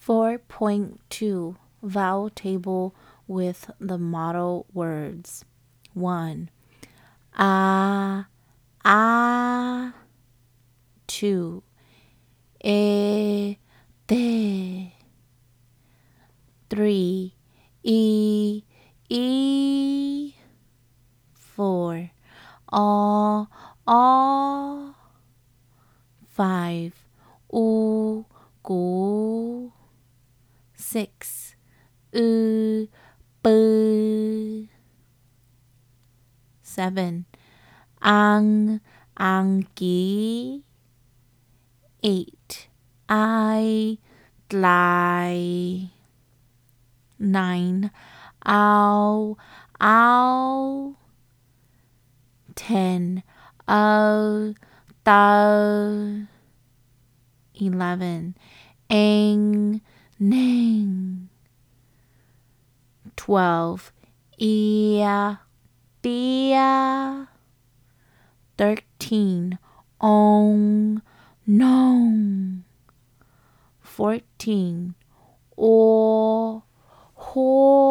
4.2 Vowel table with the model words. 1. Ah, ah. 2. Te. 3. E. 4. All. 5. Gu. 6. Bu. 7. Anki. 8. Dly. 9. Ow. 10. Da. 11. Nang. 12. Ia. 13. Nong. 14. Ho.